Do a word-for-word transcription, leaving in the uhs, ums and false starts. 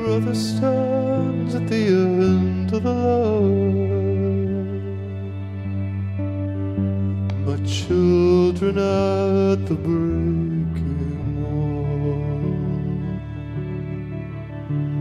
brother stands at the end of the line. My children at the bridge